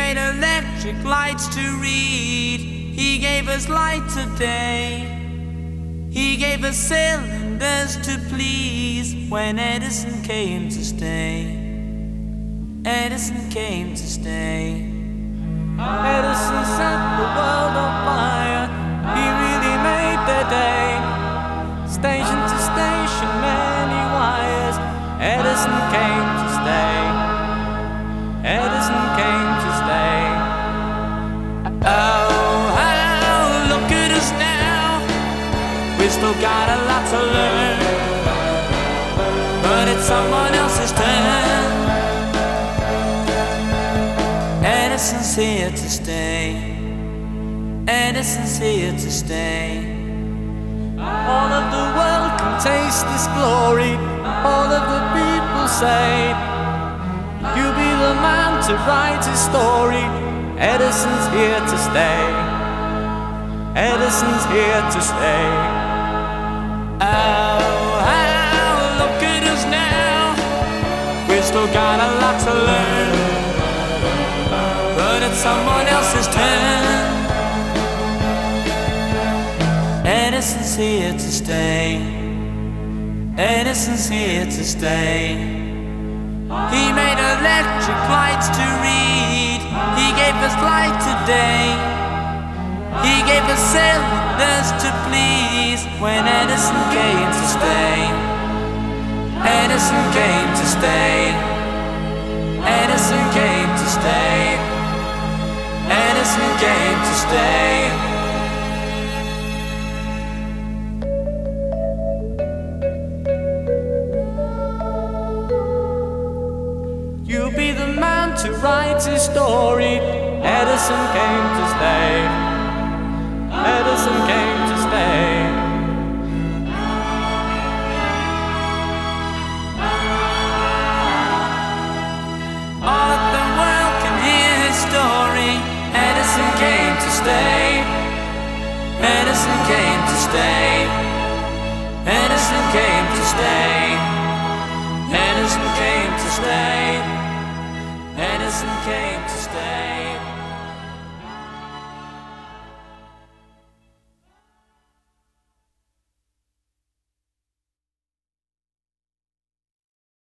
made electric lights to read. He gave us light of day. He gave us cylinders to please. When Edison came to stay, Edison came to stay. Edison set the world on fire. He really made the day. Station to station, many wires. Edison came to stay. Edison came to stay. Oh, look at us now. We've still got a lot to learn, but it's someone else's turn. Edison's here to stay. Edison's here to stay. All of the world can taste this glory. All of the people say, you be the man to write his story. Edison's here to stay. Edison's here to stay. Oh, look at us now. We've still got a lot to learn, but it's someone else's turn. Edison's here to stay. Edison's here to stay. He made electric lights to read. He gave us light today. He gave us cylinders to please. When Edison came to stay, Edison came to stay. Edison came to stay. Edison came to stay. You be the man to write his story. Edison came to stay. Edison came to stay. All of the world can hear his story. Edison came to stay. Edison came to stay. Edison came to stay.